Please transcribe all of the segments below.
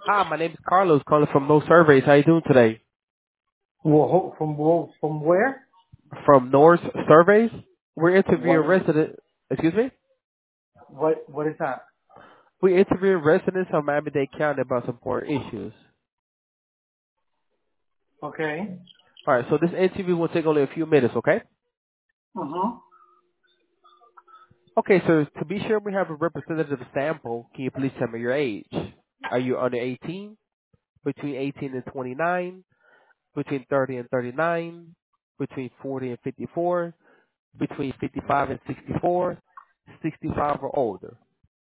Hi, my name is Carlos, calling from No Surveys. How you doing today? From where? From North Surveys, we're What interviewing is residents. Excuse me. what is that? We interviewing residents of Miami-Dade County about some important issues. Okay. All right, so this interview will take only a few minutes, okay? Uh-huh. Okay, so to be sure we have a representative sample, can you please tell me your age? Are you under 18? Between 18 and 29? Between 30 and 39? Between 40 and 54? Between 55 and 64? 65 or older?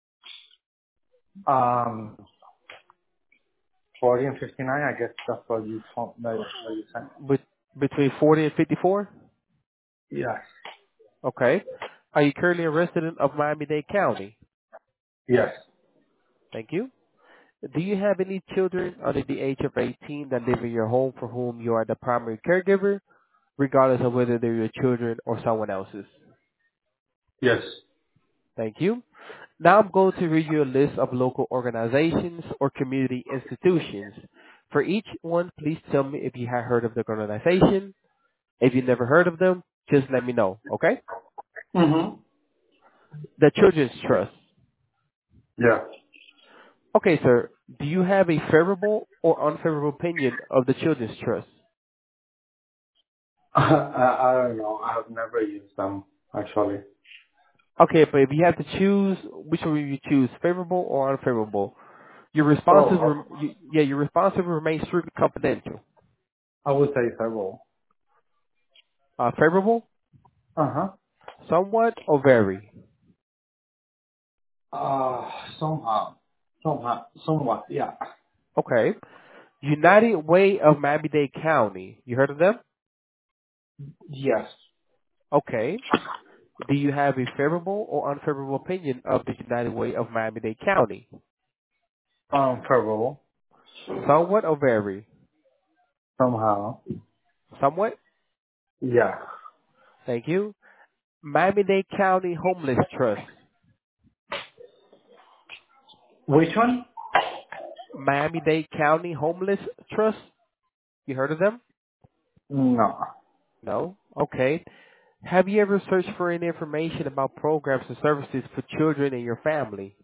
Um 40 and 59, I guess that's what you told me, what you said. Bet between 40 and 54? Yes. Okay. Are you currently a resident of Miami-Dade County? Yes. Thank you. Do you have any children under the age of 18 that live in your home for whom you are the primary caregiver, regardless of whether they're your children or someone else's? Yes. Thank you. Now I'm going to read you a list of local organizations or community institutions. For each one, please tell me if you have heard of the organization. If you never heard of them, just let me know, okay? Mm-hmm. The Children's Trust. Yeah. Okay, sir. Do you have a favorable or unfavorable opinion of the Children's Trust? I don't know. I have never used them actually. Okay, but if you have to choose, which one will you choose, favorable or unfavorable? Your responses, Oh, your responses remain strictly confidential. I would say several. Favorable, Uh-huh. somewhat, or very. Somehow. Somewhat, yeah. Okay. United Way of Miami-Dade County. You heard of them? Yes. Okay. Do you have a favorable or unfavorable opinion of the United Way of Miami-Dade County? Favorable. Somewhat or very? Somehow. Somewhat. Yeah. Thank you. Miami-Dade County Homeless Trust. Which one? Miami-Dade County Homeless Trust. You heard of them? No. No? Okay. Have you ever searched for any information about programs and services for children in your family?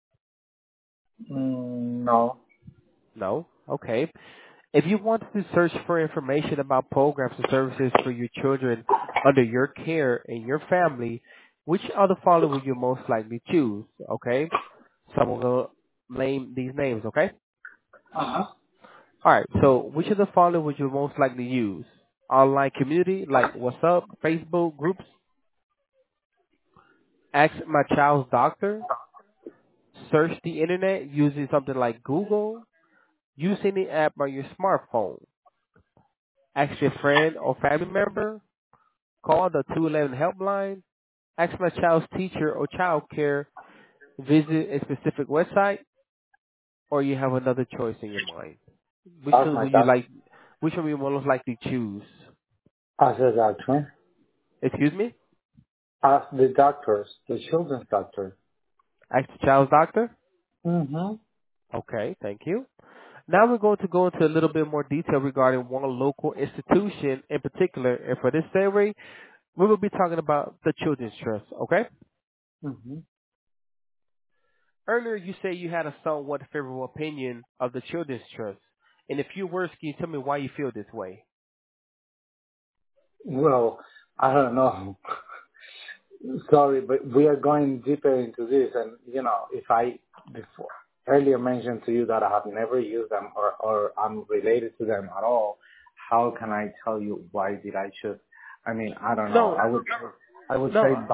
No. No? Okay. If you wanted to search for information about programs and services for your children under your care in your family, which of the following would you most likely choose? Okay? So I'm going to name these names, okay? Uh-huh. Alright, so which of the following would you most likely use? Online community like WhatsApp, Facebook, groups, Ask My Child's Doctor, search the internet using something like Google, use any app on your smartphone, ask your friend or family member, call the 211 helpline, ask my child's teacher or child care, visit a specific website, or you have another choice in your mind. Which Ask one my would you doc. like, which one would you most likely choose? Ask the doctor. Excuse me? Ask the doctors, the children's doctor. Ask the child's doctor? Mm-hmm. Okay, thank you. Now we're going to go into a little bit more detail regarding one local institution in particular, and for this survey, we will be talking about the Children's Trust, okay? Mm-hmm. Earlier you said you had a somewhat favorable opinion of the Children's Trust. In a few words, can you tell me why you feel this way? Well, I don't know. Sorry, but we are going deeper into this, and if I before earlier mentioned to you that I have never used them or I'm related to them at all, how can I tell you why did I choose? I mean, I don't know. No, I would say no.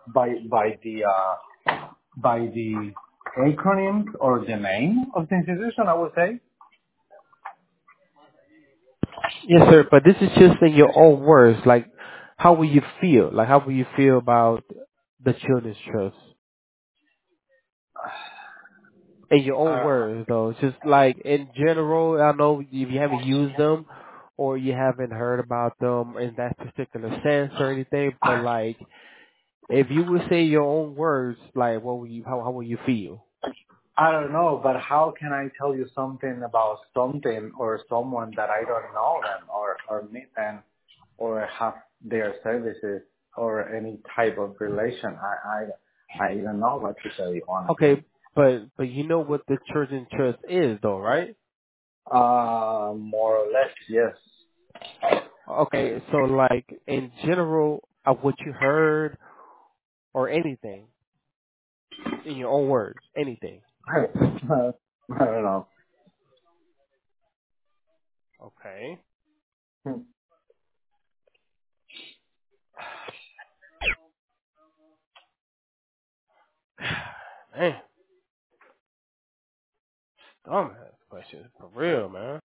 by the acronyms or the name of the institution. I would say. Yes, sir, but this is just in your own words. Like, how will you feel? Like, how will you feel about the Children's Trust? In your own Uh, words, though. It's just like, in general, I know if you haven't used them or you haven't heard about them in that particular sense or anything, but like, if you would say your own words, like, what would you, how will you feel? I don't know, but how can I tell you something about something or someone that I don't know them or meet them or have their services or any type of relation? I don't know what to tell you honestly. Okay, but you know what the church and trust is, though, right? More or less, yes. Okay, so like in general of what you heard or anything in your own words, anything. I don't know. Okay. Man, dumbass question for real, man.